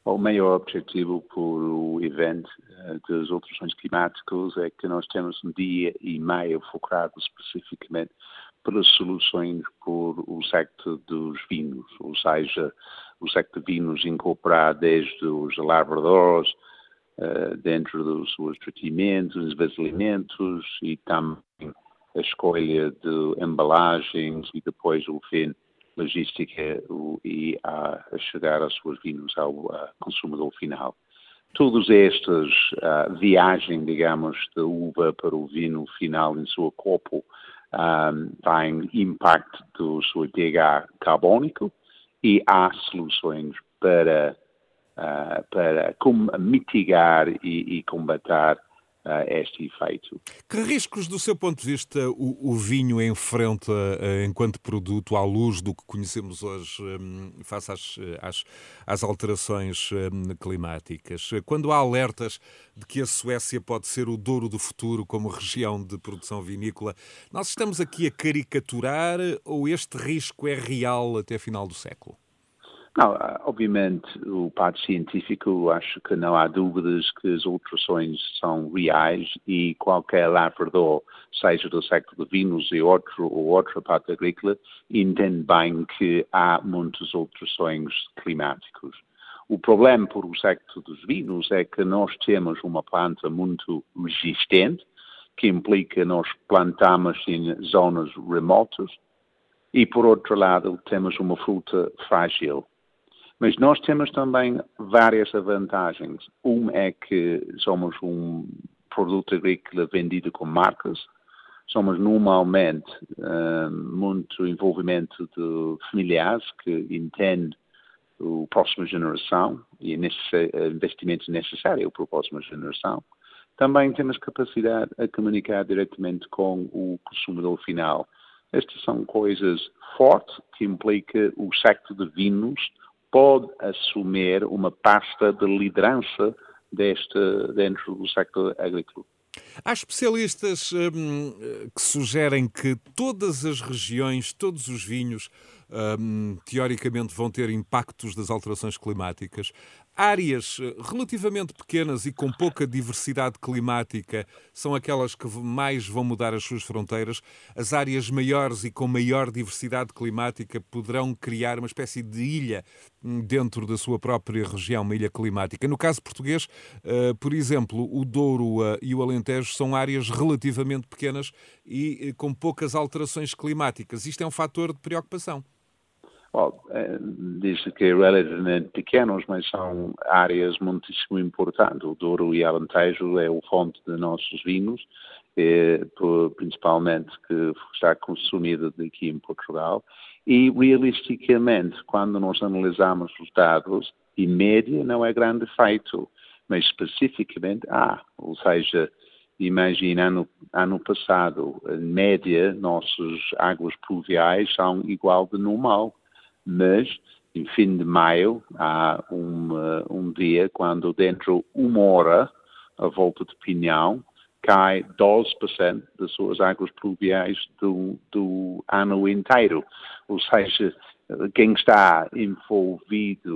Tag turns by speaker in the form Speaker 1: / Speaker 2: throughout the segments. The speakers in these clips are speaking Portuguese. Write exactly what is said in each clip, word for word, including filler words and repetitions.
Speaker 1: O maior objetivo por o evento uh, das alterações climáticas é que nós temos um dia e meio focado especificamente pelas soluções por o sector dos vinhos, ou seja, o sector de vinhos incorporar desde os lavradores, uh, dentro dos seus tratamentos, vasilhamentos e também a escolha de embalagens e depois o fim logística e a, a chegar aos seus vinhos ao a consumidor final. Todas estas uh, viagens, digamos, da uva para o vinho final em seu copo um, têm impacto do seu pH carbónico e há soluções para, uh, para com, mitigar e, e combater Uh, este efeito.
Speaker 2: Que riscos, do seu ponto de vista, o, o vinho enfrenta uh, enquanto produto à luz do que conhecemos hoje um, face às, às, às alterações um, climáticas? Quando há alertas de que a Suécia pode ser o Douro do futuro como região de produção vinícola, nós estamos aqui a caricaturar ou este risco é real até final do século?
Speaker 1: Não, obviamente, o parte científico, acho que não há dúvidas que as alterações são reais e qualquer lavrador, seja do sector de vinhos e outro, ou outra parte agrícola, entende bem que há muitas alterações climáticas. O problema por o sector dos vinhos é que nós temos uma planta muito resistente, que implica nós plantamos em zonas remotas, e por outro lado temos uma fruta frágil. Mas nós temos também várias vantagens. Uma é que somos um produto agrícola vendido com marcas. Somos normalmente uh, muito envolvimento de familiares que entendem a próxima geração e necess- investimentos necessários para a próxima geração. Também temos capacidade a comunicar diretamente com o consumidor final. Estas são coisas fortes que implicam o sector de vinhos pode assumir uma pasta de liderança deste, dentro do sector agrícola.
Speaker 2: Há especialistas hum, que sugerem que todas as regiões, todos os vinhos, hum, teoricamente vão ter impactos das alterações climáticas. Áreas relativamente pequenas e com pouca diversidade climática são aquelas que mais vão mudar as suas fronteiras. As áreas maiores e com maior diversidade climática poderão criar uma espécie de ilha dentro da sua própria região, uma ilha climática. No caso português, uh, por exemplo, o Douro uh, e o Alentejo são áreas relativamente pequenas e uh, com poucas alterações climáticas. Isto é um fator de preocupação.
Speaker 1: Bom, diz que é relativamente pequenos, mas são áreas muitíssimo importantes. O Douro e Alentejo é o fonte de nossos vinhos, é, principalmente que está consumido aqui em Portugal. E, realisticamente, quando nós analisamos os dados, em média não é grande efeito, mas especificamente há. Ou seja, imagina, ano, ano passado, em média, nossas águas pluviais são igual de normal. Mas, em fim de maio, há um, um dia quando dentro de uma hora, a volta de Pinhão, cai doze por cento das suas águas pluviais do, do ano inteiro. Ou seja, quem está envolvido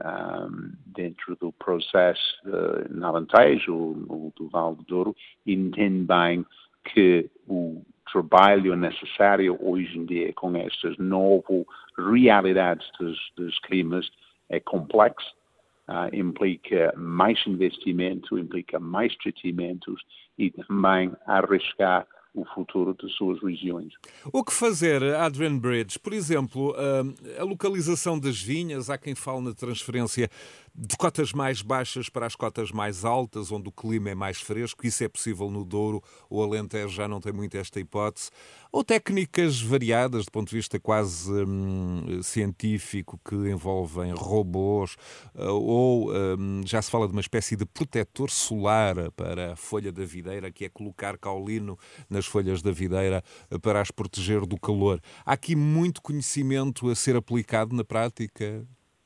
Speaker 1: um, dentro do processo uh, no Alentejo, ou do Vale do Douro, entende bem que o trabalho necessário hoje em dia com estas novas realidades dos, dos climas é complexo, uh, implica mais investimento, implica mais tratamentos e também arriscar o futuro das suas regiões.
Speaker 2: O que fazer, Adrian Bridge? Por exemplo, a localização das vinhas, há quem fale na transferência de cotas mais baixas para as cotas mais altas, onde o clima é mais fresco, isso é possível no Douro, o Alentejo já não tem muito esta hipótese, ou técnicas variadas, do ponto de vista quase hum, científico, que envolvem robôs, ou hum, já se fala de uma espécie de protetor solar para a folha da videira, que é colocar caolino nas folhas da videira para as proteger do calor. Há aqui muito conhecimento a ser aplicado na prática?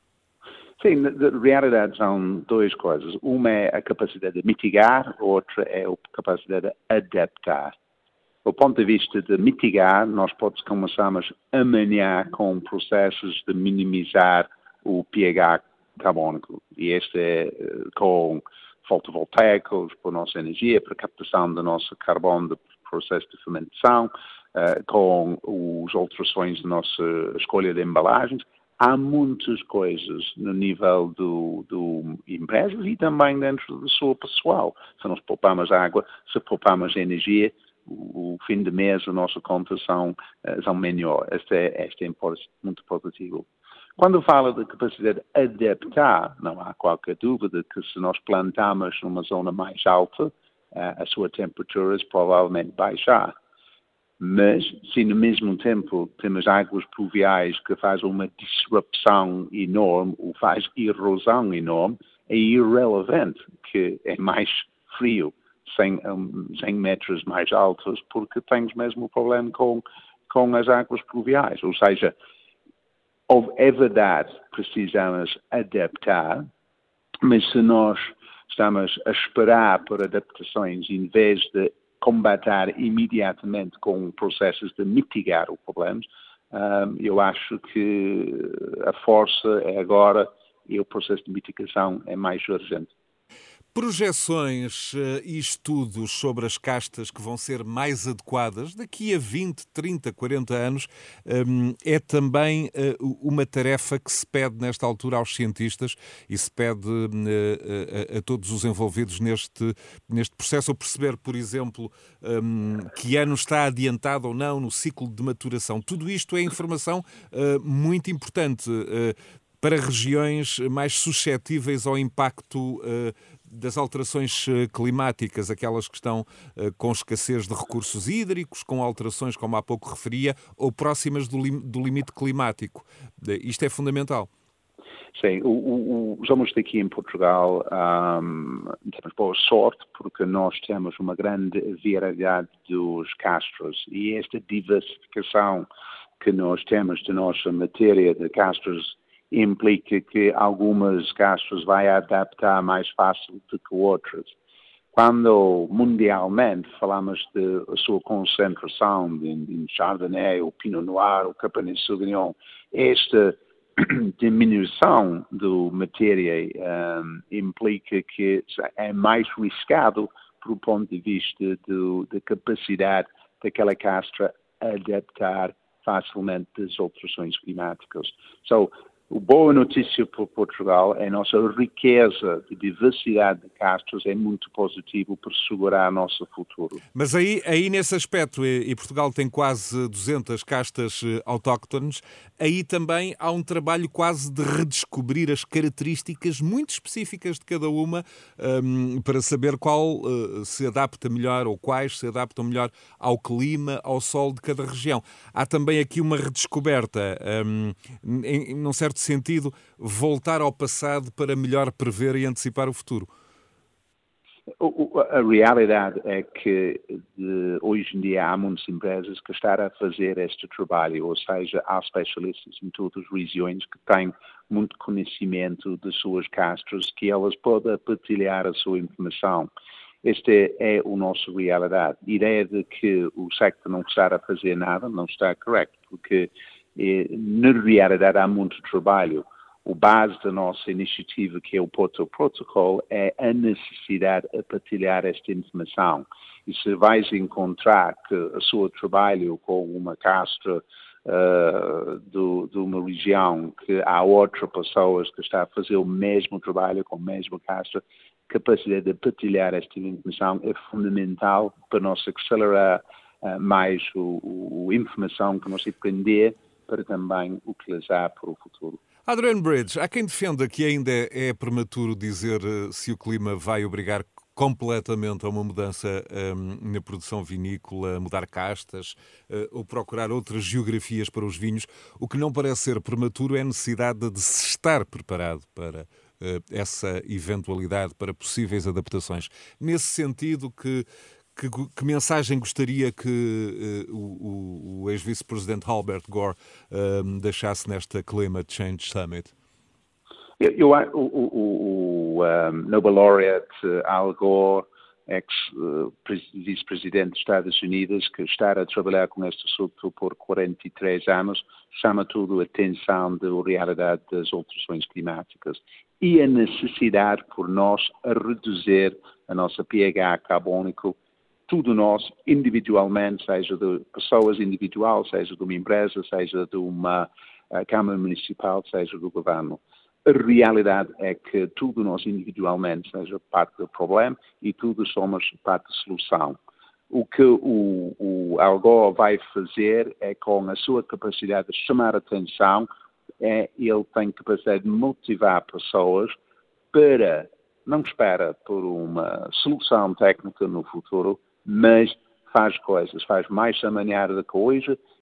Speaker 1: Sim, na realidade são duas coisas. Uma é a capacidade de mitigar, outra é a capacidade de adaptar. Do ponto de vista de mitigar, nós podemos começarmos amanhã com processos de minimizar o pH carbónico. E este é com fotovoltaicos, para a nossa energia, para a captação do nosso carbono do processo de fermentação, uh, com as alterações da nossa escolha de embalagens. Há muitas coisas no nível do, do empresas e também dentro da sua pessoal. Se nós poupamos água, se poupamos energia, o, o fim de mês a nossa conta são, uh, são melhor. Este é, este é muito positivo. Quando fala de capacidade de adaptar, não há qualquer dúvida que se nós plantamos numa zona mais alta, a sua temperatura provavelmente baixar. Mas, se no mesmo tempo temos águas pluviais que fazem uma disrupção enorme, ou faz erosão enorme, é irrelevante que é mais frio, cem, cem metros mais altos, porque temos mesmo o problema com, com as águas pluviais. Ou seja, é verdade, precisamos adaptar, mas se nós estamos a esperar por adaptações em vez de combater imediatamente com processos de mitigar os problemas, um, eu acho que a força é agora e o processo de mitigação é mais urgente.
Speaker 2: Projeções uh, e estudos sobre as castas que vão ser mais adequadas daqui a vinte, trinta, quarenta anos um, é também uh, uma tarefa que se pede nesta altura aos cientistas e se pede uh, a, a todos os envolvidos neste, neste processo, ou perceber, por exemplo, um, que ano está adiantado ou não no ciclo de maturação. Tudo isto é informação uh, muito importante uh, para regiões mais suscetíveis ao impacto uh, das alterações climáticas, aquelas que estão uh, com escassez de recursos hídricos, com alterações, como há pouco referia, ou próximas do, lim- do limite climático. Uh, isto é fundamental.
Speaker 1: Sim, o, o, o, somos daqui em Portugal, um, temos boa sorte porque nós temos uma grande variedade dos castros e esta diversificação que nós temos de nossa matéria de castros implica que algumas castros vai adaptar mais fácil do que outras. Quando mundialmente falamos de a sua concentração em Chardonnay, o Pinot Noir, o Cabernet Sauvignon, esta diminuição da matéria um, implica que é mais riscado do ponto de vista da capacidade daquela castra adaptar facilmente das alterações climáticas. So, a boa notícia para Portugal é a nossa riqueza de diversidade de castros é muito positivo para segurar o nosso futuro.
Speaker 2: Mas aí, aí nesse aspecto, e Portugal tem quase duzentas castas autóctones, aí também há um trabalho quase de redescobrir as características muito específicas de cada uma um, para saber qual uh, se adapta melhor ou quais se adaptam melhor ao clima, ao sol de cada região. Há também aqui uma redescoberta, um, em, num certo sentido, voltar ao passado para melhor prever e antecipar o futuro.
Speaker 1: A realidade é que de, hoje em dia há muitas empresas que estão a fazer este trabalho, ou seja, há especialistas em todas as regiões que têm muito conhecimento das suas castras, que elas podem partilhar a sua informação. Esta é, é a nossa realidade. A ideia de que o sector não está a fazer nada não está correto, porque eh, na realidade há muito trabalho. O base da nossa iniciativa, que é o Porto Protocol, é a necessidade de partilhar esta informação. E se vais encontrar que o seu trabalho com uma castra uh, do, de uma região, que há outras pessoas que estão a fazer o mesmo trabalho com a mesma castra, capacidade de partilhar esta informação é fundamental para nós acelerar uh, mais a informação que nós aprender para também utilizar para o futuro.
Speaker 2: Adrian Bridge, há quem defenda que ainda é prematuro dizer uh, se o clima vai obrigar completamente a uma mudança um, na produção vinícola, mudar castas uh, ou procurar outras geografias para os vinhos. O que não parece ser prematuro é a necessidade de se estar preparado para uh, essa eventualidade, para possíveis adaptações. Nesse sentido, que Que, que mensagem gostaria que uh, o, o ex-vice-presidente Albert Gore uh, deixasse nesta Climate Change Summit?
Speaker 1: Eu, eu, o o, o um, Nobel Laureate Al Gore, ex-vice-presidente dos Estados Unidos, que está a trabalhar com este assunto por quarenta e três anos, chama tudo a atenção da realidade das alterações climáticas. e a necessidade por nós a reduzir a nossa pH carbónico, tudo nós, individualmente, seja de pessoas individuais, seja de uma empresa, seja de uma uh, Câmara Municipal, seja do Governo. A realidade é que tudo nós individualmente seja parte do problema e tudo somos parte da solução. O que o, o Al Gore vai fazer é, com a sua capacidade de chamar a atenção, é, ele tem capacidade de motivar pessoas para, não espera por uma solução técnica no futuro, mas faz coisas, faz mais da maneira da coisa